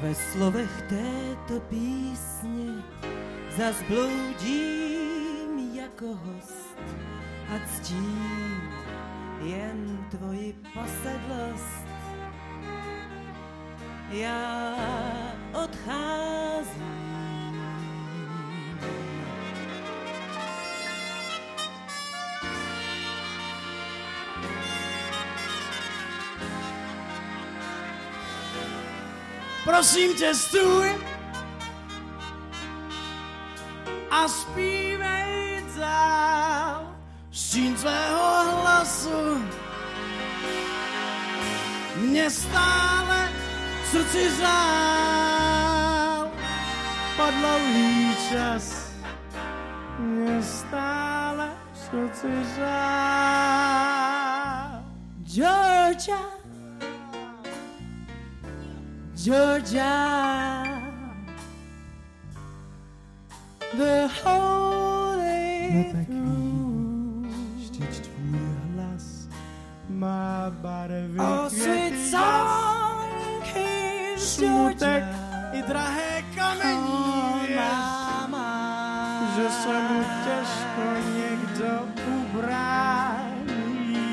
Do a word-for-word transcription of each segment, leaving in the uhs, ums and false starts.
Ve slovech této písně zas bloudím jako host a ctím jen tvoji posedlost. Já odcházím. Prosím tě, stůj a zpívej dál stín tvého hlasu. Mě stále v srdci řál po dlouhý čas. Mě stále v srdci řál. Georgia, Georgia, the holy through. Vždyť tvůj hlas má barvy Oh, sweet song, here's smutek Georgia. i drahé kamení, Oh, věř, mama, že se mu těžko někdo ubrání.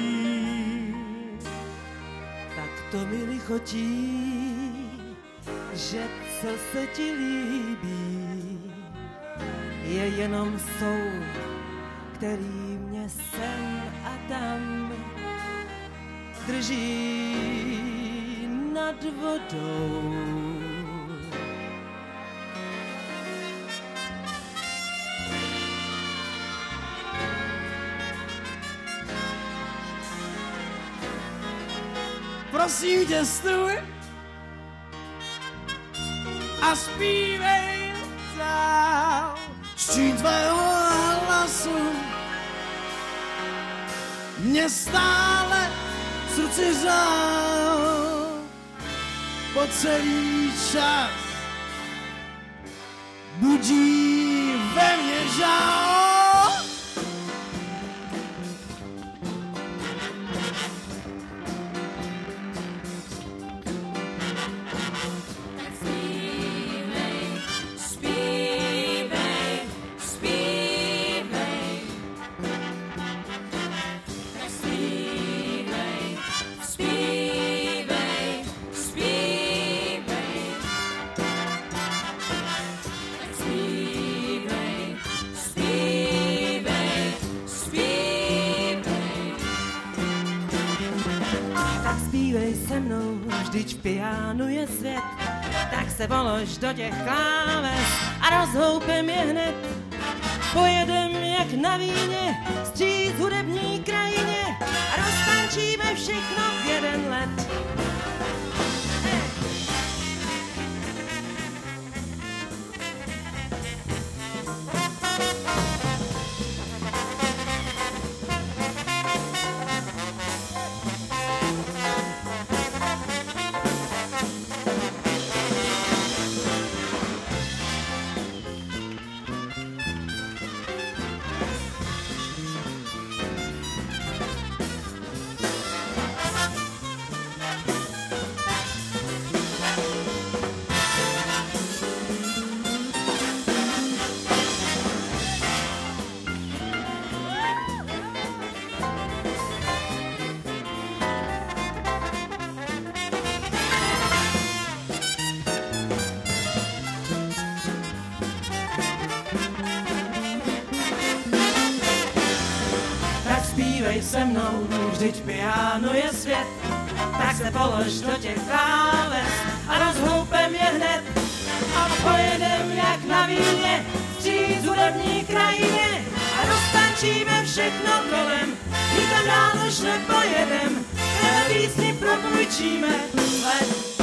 tak to mi lichotí, že co se ti líbí, je jenom soud, který mě sem a tam drží nad vodou. Prosím tě, stůj a zpívej dál stín tvého hlasu. Mě stále v srdci řál po celý čas budí ve mně žál. Zpívej se mnou, vždyť v pijánu je svět, tak se polož do těch kláves a rozhoupem je hned. Pojedem jak na víně, stříc hudební krajině a roztančíme všechno v jeden let. Zpívej se mnou, vždyť pijáno je svět, tak se polož do těch kláves a rozhoupem je hned. A pojedem jak na víně, stříc hudební krajině a roztančíme všechno kolem, nikam dál už nepojedem, té písni propůjčíme let.